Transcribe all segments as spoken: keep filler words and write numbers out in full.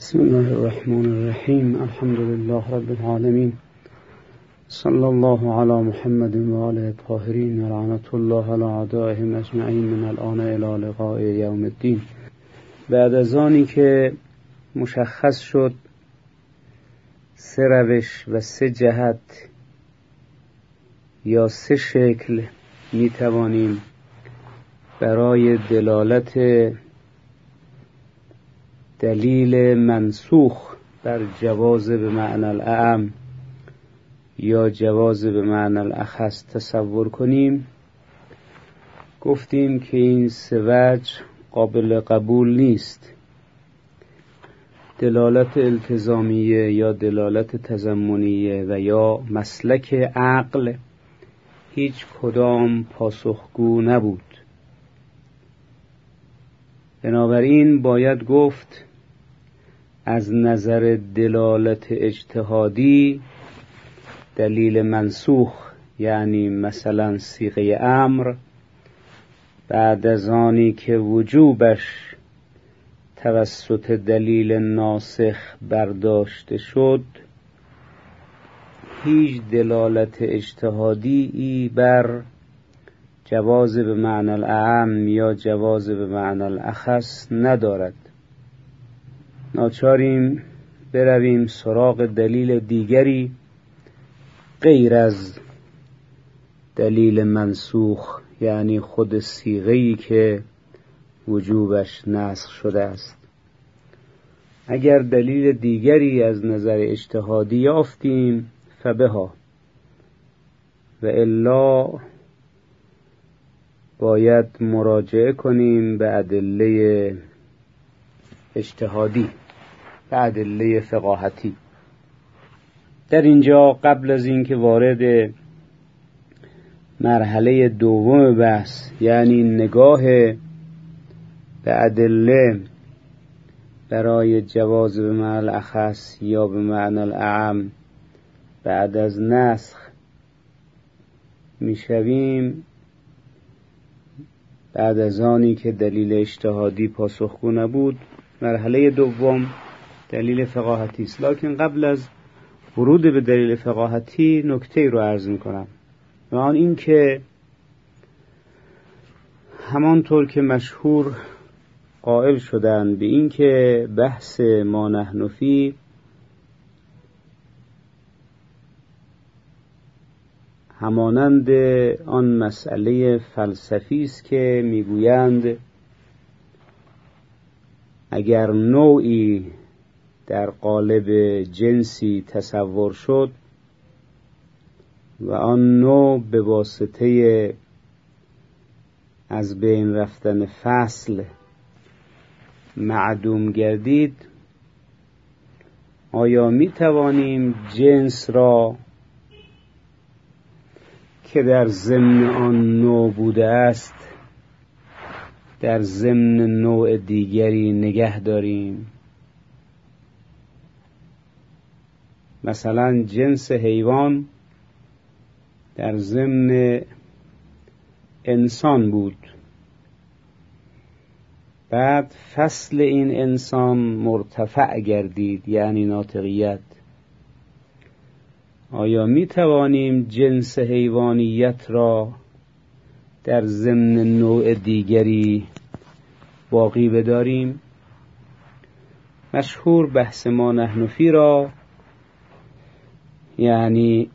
بسم الله الرحمن الرحیم. الحمد لله رب العالمین، صلی الله علی محمد و آله الطاهرین و لعنت الله علی اعدائهم اجمعین من الان الی لقاء یوم الدین. بعد از آنی که مشخص شد سه روش و سه جهت یا سه شکل می توانیم برای دلالت دلیل منسوخ بر جواز به معنی الاعم یا جواز به معنی الاخص تصور کنیم، گفتیم که این سه وجه قابل قبول نیست. دلالت التزامیه یا دلالت تضمنیه و یا مسلک عقل هیچ کدام پاسخگو نبود. بنابراین باید گفت از نظر دلالت اجتهادی دلیل منسوخ، یعنی مثلا صیغه امر، بعد از آنی که وجوبش توسط دلیل ناسخ برداشته شد، هیچ دلالت اجتهادی ای بر جواز به معنی الاعم یا جواز به معنی الاخص ندارد. ناچاریم برویم سراغ دلیل دیگری غیر از دلیل منسوخ، یعنی خود صیغه‌ای که وجوبش نسخ شده است. اگر دلیل دیگری از نظر اجتهادی یافتیم فبها، و الا باید مراجعه کنیم به ادله اجتهادی، به ادله فقاهتی. در اینجا قبل از اینکه وارد مرحله دوم بحث، یعنی نگاه به ادله برای جواز به معنی الاخص یا به معنی الاعم بعد از نسخ میشویم، بعد از آنی که دلیل اجتهادی پاسخگو نبود، مرحله دوم دلیل فقاهتی است. لکن قبل از ورود به دلیل فقاهتی نکته رو عرض میکنم، و آن این که همانطور که مشهور قائل شدن به این که بحث ما نحن فیه همانند آن مسئله فلسفی است که میگویند اگر نوعی در قالب جنسی تصور شد و آن نوع به واسطه از بین رفتن فصل معدوم گردید، آیا می توانیم جنس را که در ضمن آن نوع بوده است در ضمن نوع دیگری نگه داریم؟ مثلا جنس حیوان در ضمن انسان بود، بعد فصل این انسان مرتفع گردید، یعنی ناطقیت. آیا می توانیم جنس حیوانیت را در ضمن نوع دیگری باقی بداریم؟ مشهور بحث ما نحن فیه را، یعنی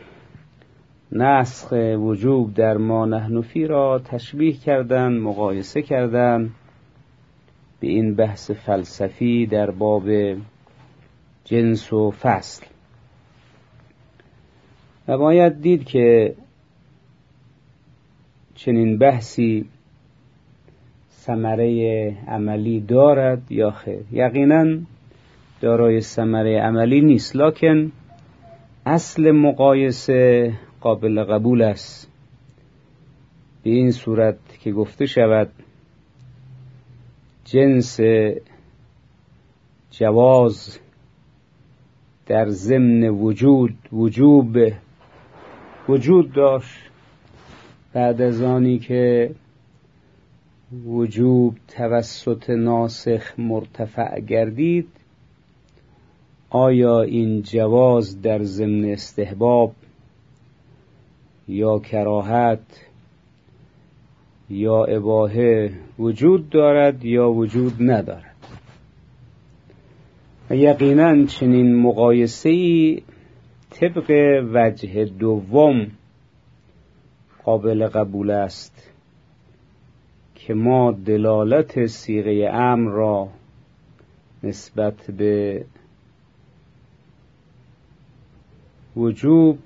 نسخ وجوب در ما نحن فیه را تشبیه کردن، مقایسه کردن به این بحث فلسفی در باب جنس و فصل. و باید دید که چنین بحثی ثمره عملی دارد یا خیر. یقینا دارای ثمره عملی نیست، لکن اصل مقایسه قابل قبول است. به این صورت که گفته شود جنس جواز در ضمن وجود وجوب وجود داشت، بعد از آنی که وجوب توسط ناسخ مرتفع گردید، آیا این جواز در ضمن استحباب یا کراهت یا اباحه وجود دارد یا وجود ندارد؟ و یقیناً چنین مقایسه‌ای طبق وجه دوم قابل قبول است که ما دلالت صیغه امر را نسبت به وجوب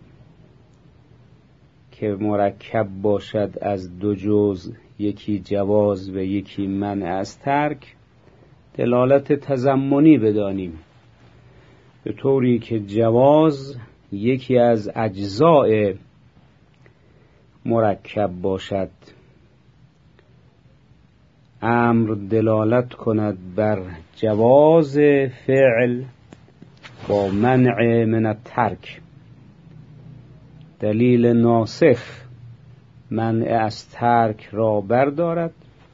که مرکب باشد از دو جزء، یکی جواز و یکی منع از ترک، دلالت تضمنی بدانیم، به طوری که جواز یکی از اجزاء مرکب باشد، امر دلالت کند بر جواز فعل با منع من الترک، دلیل ناسخ منع از ترک را بردارد.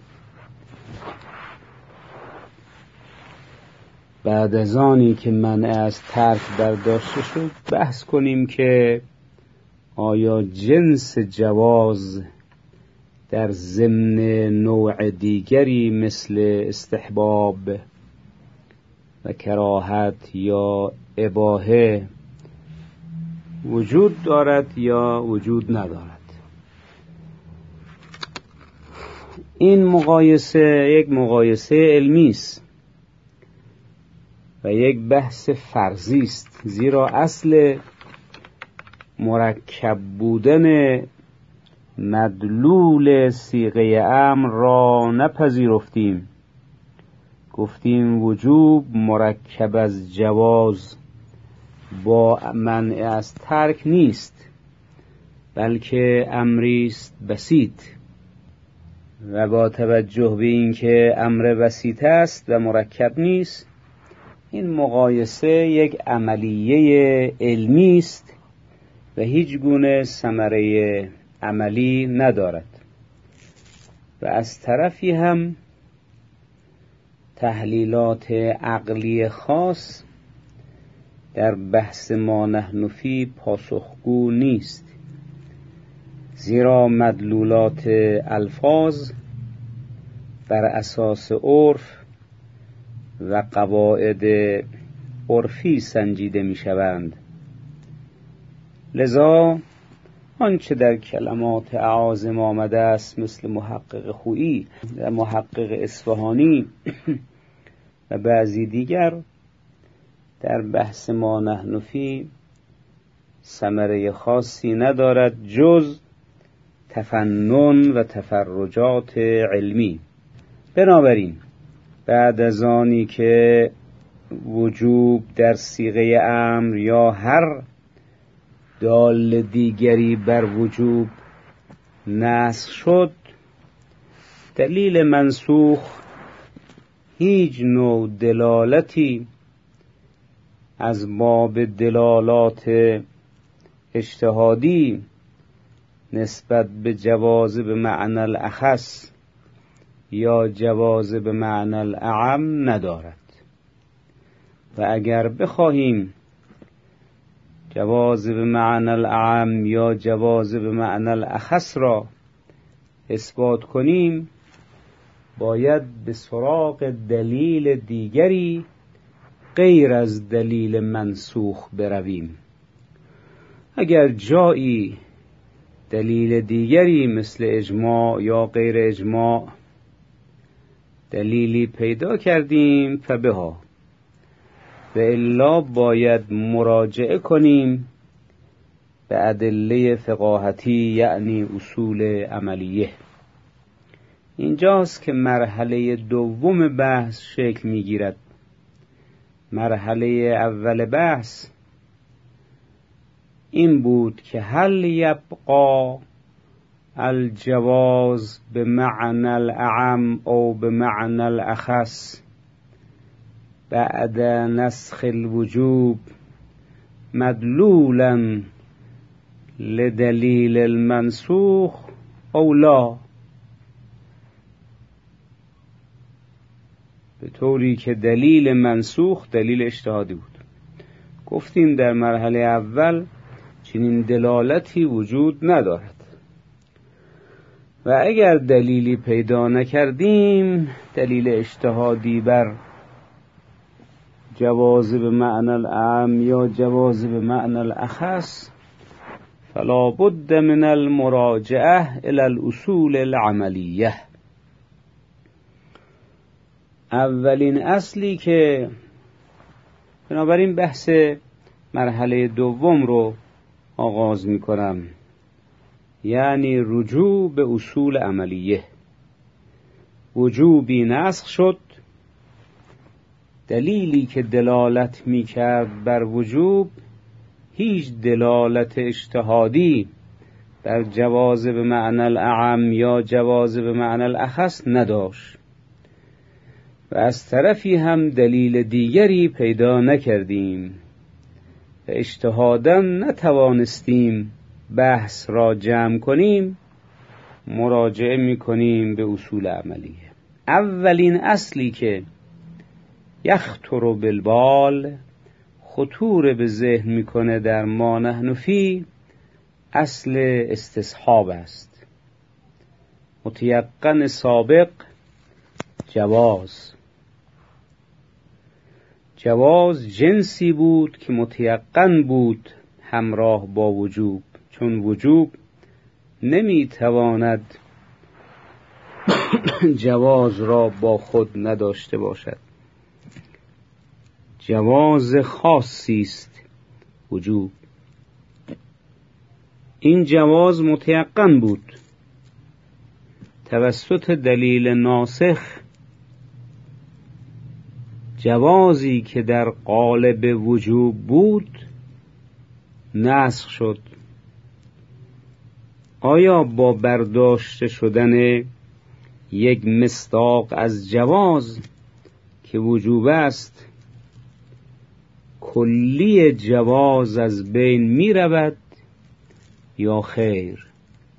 بعد از آنی که منع از ترک برداشته شد بحث کنیم که آیا جنس جواز در ضمن نوع دیگری مثل استحباب و کراهت یا اباحه وجود دارد یا وجود ندارد؟ این مقایسه یک مقایسه علمی است و یک بحث فرضی است، زیرا اصل مرکب بودن مدلول صیغه امر را نپذیرفتیم. گفتیم وجوب مرکب از جواز با منع از ترک نیست، بلکه امری است بسیط، و با توجه به اینکه امر بسیط است و مرکب نیست، این مقایسه یک عملیه علمی است و هیچ گونه ثمره عملی ندارد. و از طرفی هم تحلیلات عقلی خاص در بحث ما نحن فی پاسخگو نیست، زیرا مدلولات الفاظ بر اساس عرف و قواعد عرفی سنجیده می شوند. لذا آنچه در کلمات اعاظم آمده است مثل محقق خویی و محقق اصفهانی و بعضی دیگر در بحث ما نحن فی ثمره خاصی ندارد جز تفنن و تفرجات علمی. بنابراین بعد از آنی که وجوب در صیغه امر یا هر دال دیگری بر وجوب نسخ شد، دلیل منسوخ هیچ نوع دلالتی از باب دلالات اجتهادی نسبت به جواز به معنی الاخص یا جواز به معنی الاعم ندارد. و اگر بخواهیم جواز به معنی الاعم یا جواز به معنی الاخص را اثبات کنیم، باید به سراغ دلیل دیگری غیر از دلیل منسوخ برویم. اگر جایی دلیل دیگری مثل اجماع یا غیر اجماع دلیلی پیدا کردیم فبها، و الا باید مراجعه کنیم به ادله فقاهتی، یعنی اصول عملیه. اینجاست که مرحله دوم بحث شکل میگیرد. مرحله اول بحث این بود که هل یبقى الجواز به معنی الاعم او به معنی الاخص بعد نسخ الوجوب مدلولا لدلیل المنسوخ او لا، به طوری که دلیل منسوخ دلیل اجتهادی بود. گفتیم در مرحله اول چنین دلالتی وجود ندارد و اگر دلیلی پیدا نکردیم، دلیل اجتهادی بر جواز به معنی الاعم یا جواز به معنی الاخص، فلا بد من المراجعه الى الاصول العملیه. اولین اصلی که بنابراین بحث مرحله دوم رو آغاز می کنم، یعنی رجوع به اصول عملیه. وجوبی نسخ شد، دلیلی که دلالت می کرد بر وجوب هیچ دلالت اجتهادی بر جواز به معنی الاعم یا جواز به معنی الاخص نداشت و از طرفی هم دلیل دیگری پیدا نکردیم و اجتهادا نتوانستیم بحث را جمع کنیم، مراجعه می کنیم به اصول عملیه. اولین اصلی که یخطر بالبال، خطور به ذهن میکنه در ما نحن فی، اصل استصحاب است. متیقن سابق جواز جواز جنسی بود که متیقن بود همراه با وجوب، چون وجوب نمیتواند جواز را با خود نداشته باشد. جواز خاصی است وجوب. این جواز متیقن بود توسط دلیل ناسخ. جوازی که در قالب وجوب بود نسخ شد. آیا با برداشته شدن یک مصداق از جواز که وجوب است کلی جواز از بین می رود یا خیر؟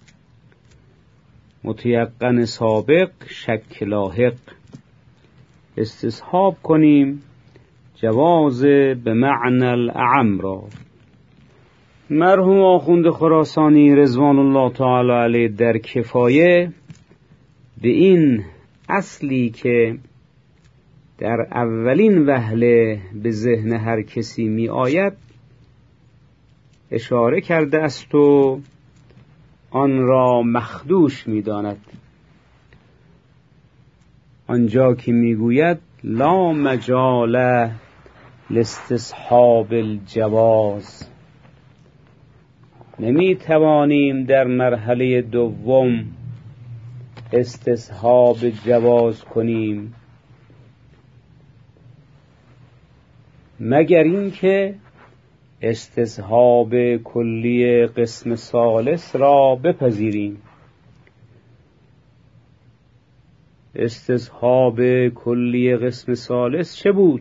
متیقن سابق شک لاحق. استصحاب کنیم جواز به معنی الاعم را. مرحوم آخوند خراسانی رضوان الله تعالی علیه در کفایه به این اصلی که در اولین وهله به ذهن هر کسی می آید اشاره کرده است و آن را مخدوش می داند. آنجا که می گوید لا مجال لاستصحاب الجواز، نمی توانیم در مرحله دوم استصحاب جواز کنیم مگر اینکه استصحاب کلی قسم ثالث را بپذیریم. استصحاب کلی قسم ثالث چه بود؟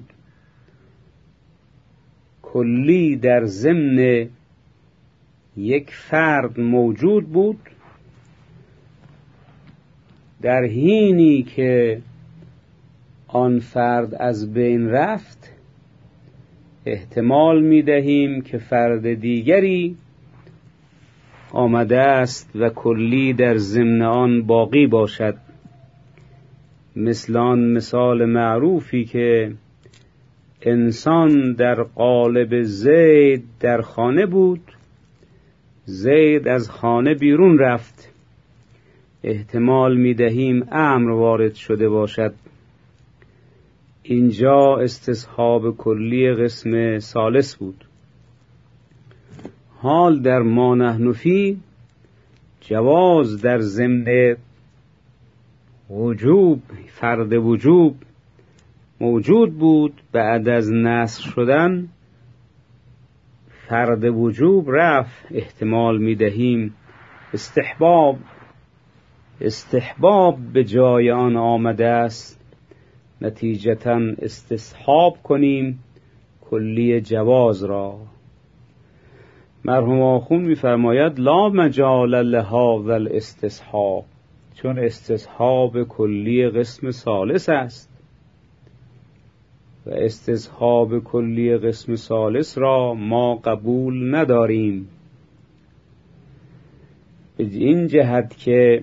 کلی در ضمن یک فرد موجود بود، در حینی که آن فرد از بین رفت احتمال می دهیم که فرد دیگری آمده است و کلی در ضمن آن باقی باشد. مثل آن مثال معروفی که انسان در قالب زید در خانه بود، زید از خانه بیرون رفت، احتمال می دهیم امر وارد شده باشد. اینجا استصحاب کلی قسم ثالث بود. حال در ما نحن فی جواز در ضمن وجوب، فرد وجوب موجود بود. بعد از نسخ شدن فرد وجوب رفت، احتمال می دهیم استحباب استحباب به جای آن آمده است، نتیجتاً استصحاب کنیم کلی جواز را. مرحوم آخوند می فرماید لا مجال لها و الاستصحاب، چون استصحاب کلی قسم ثالث است. و استصحاب کلی قسم ثالث را ما قبول نداریم، به این جهت که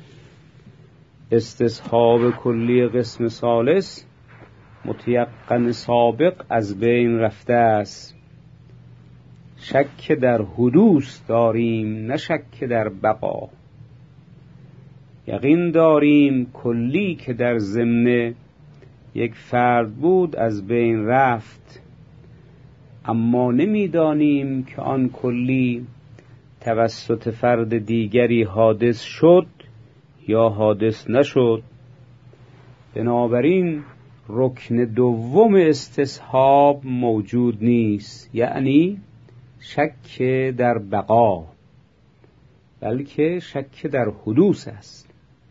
استصحاب کلی قسم ثالث متیقن سابق از بین رفته است. شک در حدوث داریم نه شک در بقا. یقین داریم کلی که در ضمن یک فرد بود از بین رفت، اما نمیدانیم که آن کلی توسط فرد دیگری حادث شد یا حادث نشد. بنابراین رکن دوم استصحاب موجود نیست، یعنی شک در بقا، بلکه شک در حدوث است.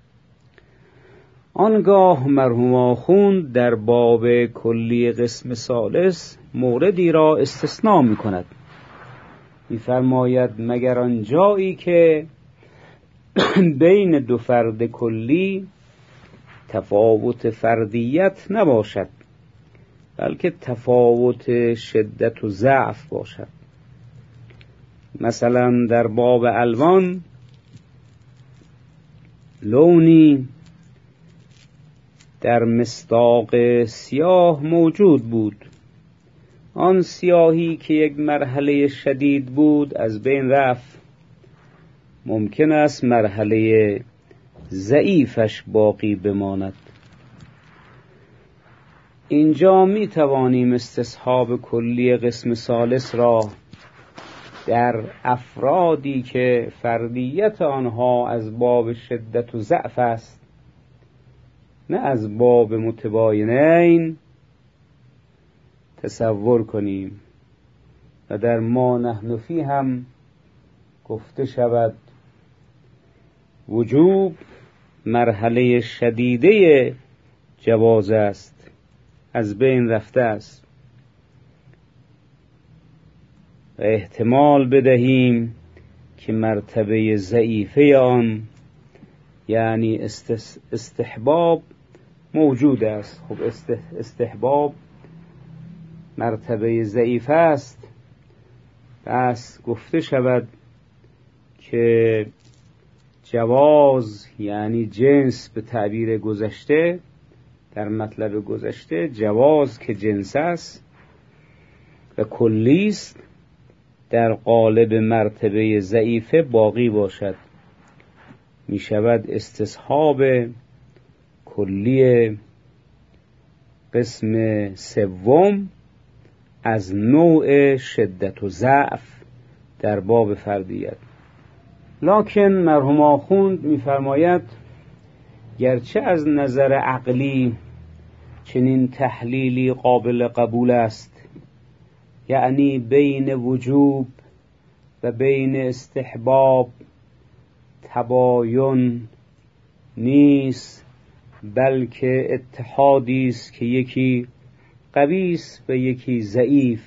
آنگاه مرحوم آخوند در باب کلی قسم ثالث موردی را استثناء می کند. می فرماید مگر آن جایی که بین دو فرد کلی تفاوت فردیت نباشد، بلکه تفاوت شدت و ضعف باشد. مثلا در باب الوان لونی در مصداق سیاه موجود بود. آن سیاهی که یک مرحله شدید بود از بین رفت. ممکن است مرحله ضعیفش باقی بماند. اینجا می توانیم استصحاب کلی قسم ثالث را در افرادی که فردیت آنها از باب شدت و ضعف است نه از باب متباینین تصور کنیم. و در ما نحن فی هم گفته شود وجوب مرحله شدیده جواز است، از بین رفته است. و احتمال بدهیم که مرتبه ضعیفه آن یعنی استحباب موجود است. خب استحباب مرتبه ضعیف است، پس گفته شود که جواز یعنی جنس به تعبیر گذشته در مطلب گذشته جواز که جنس است و کلی است در قالب مرتبه ضعیفه باقی باشد. می شود استصحاب کلی قسم سوم از نوع شدت و ضعف در باب فردیت. لکن مرحوم آخوند می‌فرماید گرچه از نظر عقلی چنین تحلیلی قابل قبول است، یعنی بین وجوب و بین استحباب تباین نیست، بلکه اتحادی است که یکی قوی است و یکی ضعیف.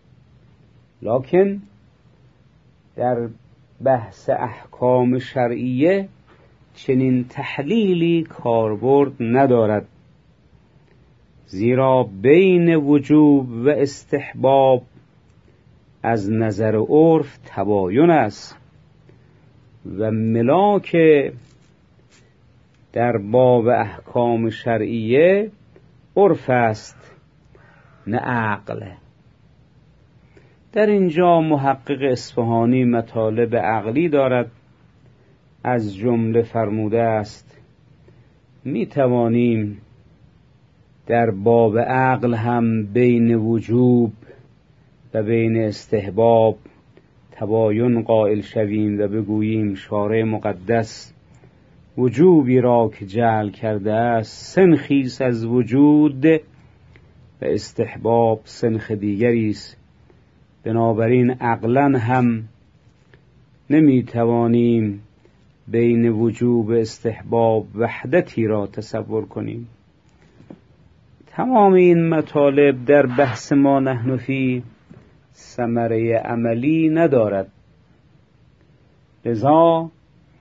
لکن در بحث احکام شرعیه چنین تحلیلی کاربرد ندارد، زیرا بین وجوب و استحباب از نظر عرف تباین است و ملاک در باب احکام شرعیه عرف است نه عقل. در اینجا محقق اصفهانی مطالب عقلی دارد، از جمله فرموده است می توانیم در باب عقل هم بین وجوب و بین استحباب تباین قائل شویم و بگوییم شارع مقدس وجوبی را که جعل کرده است سنخیست از وجود و استحباب سنخ دیگری است. بنابراین عقلاً هم نمی توانیم بین وجوب استحباب وحدتی را تصور کنیم. تمام این مطالب در بحث ما نحن فی ثمره عملی ندارد، لذا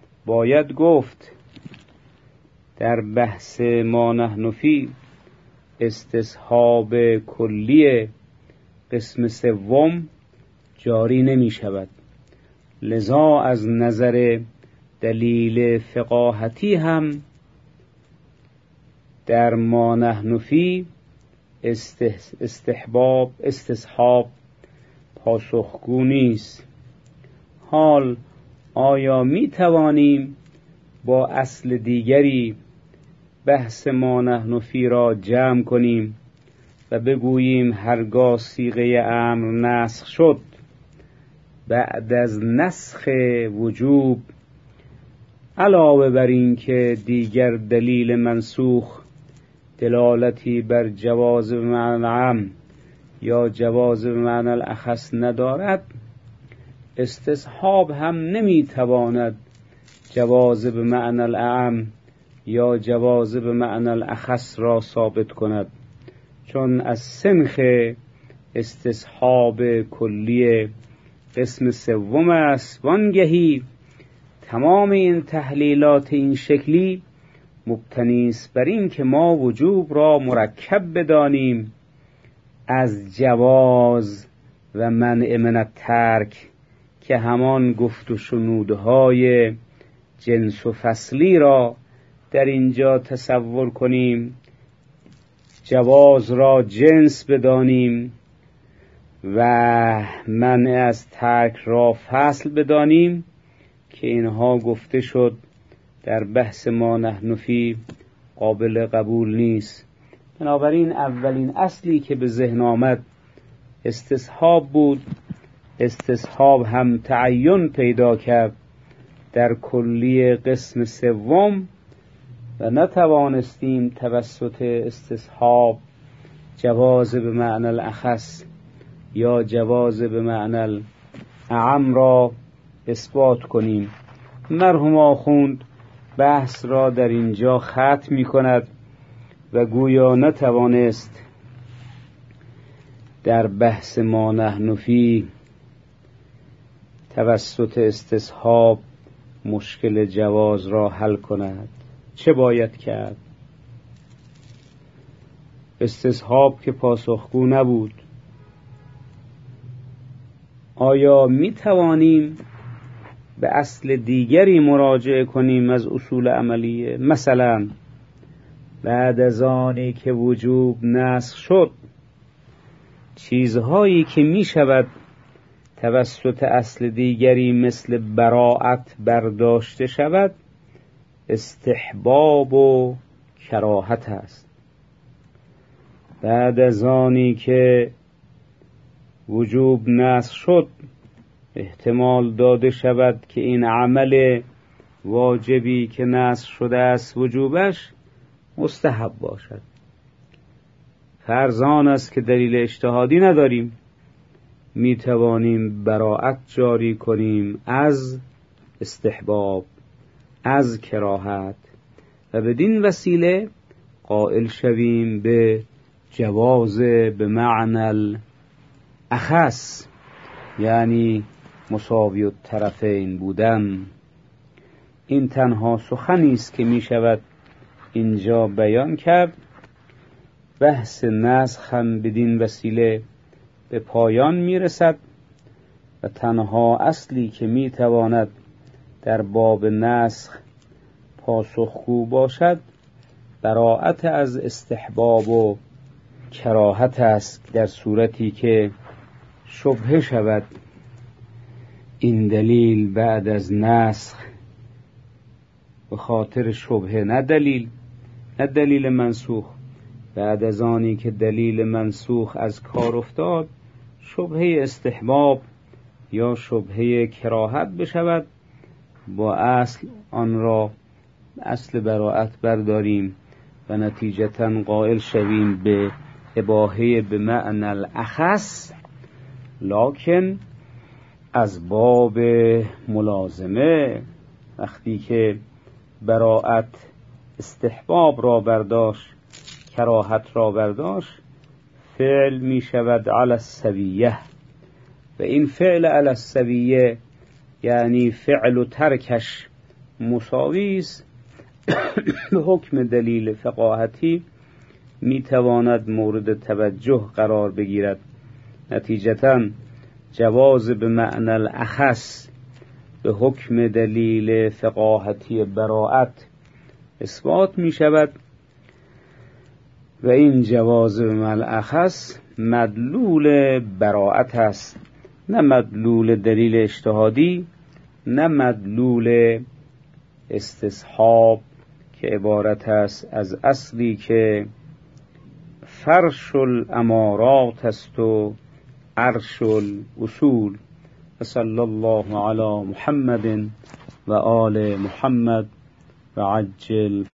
باید گفت در بحث ما نحن فی استصحاب کلی قسم سوم جاری نمی شود. لذا از نظر دلیل فقاهتی هم در ما نحن فی استحباب استصحاب پاسخگو نیست. حال آیا می توانیم با اصل دیگری بحث ما نحن فی را جمع کنیم و بگوییم هرگاه صیغه امر نسخ شد بعد از نسخ وجوب علاوه بر این که دیگر دلیل منسوخ دلالتی بر جواز به معنی العام یا جواز به معنی الاخص ندارد، استصحاب هم نمیتواند جواز به معنی الاعم یا جواز به معنی الاخص را ثابت کند، چون از سنخ استصحاب کلی قسم سوم است. وانگهی تمام این تحلیلات این شکلی مبتنی است بر این که ما وجوب را مرکب بدانیم از جواز و منع من الترک که همان گفت و شنودهای جنس و فصلی را در اینجا تصور کنیم، جواز را جنس بدانیم و منع از ترک را فصل بدانیم که اینها گفته شد در بحث ما نحن فی قابل قبول نیست. بنابراین اولین اصلی که به ذهن آمد استصحاب بود. استصحاب هم تعین پیدا کرد در کلی قسم سوم و نتوانستیم توسط استصحاب جواز به معنی الاخص یا جواز به معنی الاعم را اثبات کنیم. مرحوم آخوند بحث را در اینجا ختم می کند و گویا نتوانست در بحث ما نحن فی توسط استصحاب مشکل جواز را حل کند. چه باید کرد؟ استصحاب که پاسخگو نبود، آیا می توانیم به اصل دیگری مراجعه کنیم از اصول عملیه؟ مثلا بعد از آنی که وجوب نسخ شد چیزهایی که می شود توسط اصل دیگری مثل براءت برداشته شود استحباب و کراهت است. بعد از آنی که وجوب نسخ شد احتمال داده شود که این عمل واجبی که نسخ شده است وجوبش مستحب باشد. فرض آن است که دلیل اجتهادی نداریم، می توانیم براءت جاری کنیم از استحباب، از کراهت و بدین وسیله قائل شویم به جواز به معنی الاخص، یعنی مساوی الطرفین بودن. این تنها سخنی است که می شود اینجا بیان کرد. بحث نسخ هم بدین وسیله به پایان می رسد و تنها اصلی که می تواند در باب نسخ پاسخگو باشد براءت از استحباب و کراهت است، در صورتی که شبهه شود این دلیل بعد از نسخ به خاطر شبهه، نه دلیل نه دلیل منسوخ، بعد از آنی که دلیل منسوخ از کار افتاد شبهه استحباب یا شبهه کراهت بشود، با اصل آن را اصل براءت برداریم و نتیجتاً قائل شویم به اباحه به معنی الاخص، لکن از باب ملازمه وقتی که براءت استحباب را برداشت کراهت را برداشت فعل می شود علی السویه و این فعل علی السویه یعنی فعل و ترکش مساوی است به حکم دلیل فقاهتی میتواند مورد توجه قرار بگیرد. نتیجتاً جواز به معنی الاخص به حکم دلیل فقاهتی براءت اثبات می شود و این جواز به معنی الاخص مدلول براءت است، نه مدلول دلیل اجتهادی، نه مدلول استصحاب که عبارت است از اصلی که فرش الامارات است و عرش الاصول. صلی الله علی محمد و آل محمد و عجل